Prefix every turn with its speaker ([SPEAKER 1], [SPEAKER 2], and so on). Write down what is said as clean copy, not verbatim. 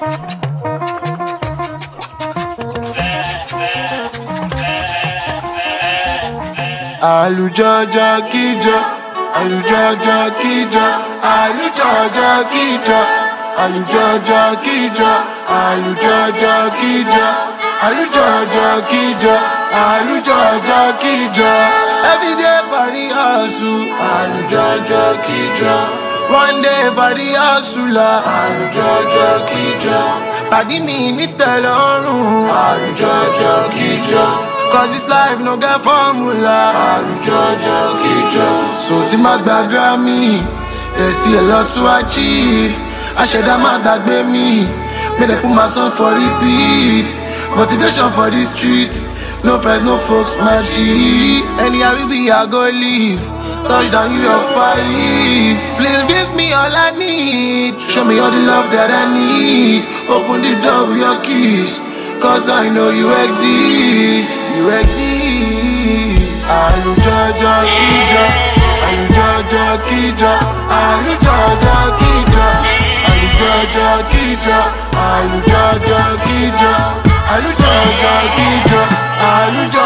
[SPEAKER 1] Àlùjọjọ kíjọ, àlùjọjọ kíjọ, àlùjọjọ kíjọ, àlùjọjọ kíjọ, àlùjọjọ kíjọ, àlùjọjọ kíjọ, àlùjọjọ kíjọ. Every day for the hustle, àlùjọjọ kíjọ. One day for the hustler, àlùjọjọ kíjọ. Pàdí mi ní tẹ́lọ́rùn, àlùjọjọ kíjọ. Cause this life no get formula, àlùjọjọ kíjọ. So tí má gba Grammy, there's still a lot to achieve. Àṣẹ̀dá má gbàgbé mi, may they put my song for repeat. Motivation for the street, no friends, no folks, my G. Anyhow we be, I go live. Touchdown New York, Paris. Please give me all I need. Show me all the love that I need. Open the door with your keys, cause I know you exist. You exist. Àlùjọjọ kíjọ, àlùjọjọ kíjọ, àlùjọjọ kíjọ, àlùjọjọ kíjọ, àlùjọjọ kíjọ, àlùjọjọ kíjọ, àlùjọjọ.